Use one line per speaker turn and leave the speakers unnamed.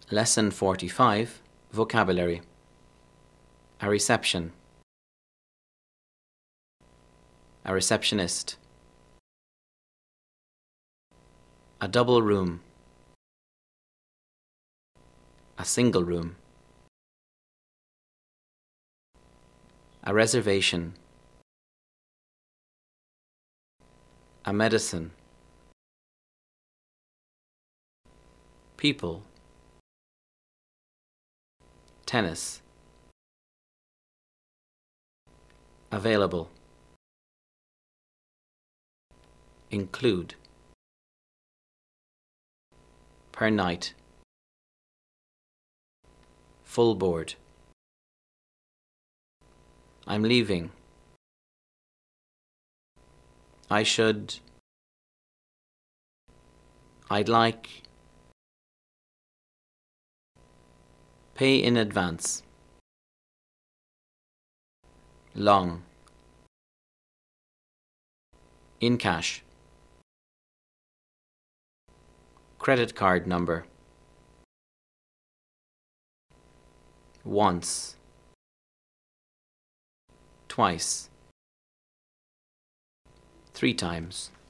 Lesson 45, Vocabulary. A reception. A receptionist. A double room. A single room. A reservation. A medicine. People. Tennis. Available. Include. Per night. Full board. I'm leaving. I should. I'd like. Pay in advance. Long. In cash. Credit card number. Once. Twice. 3 times.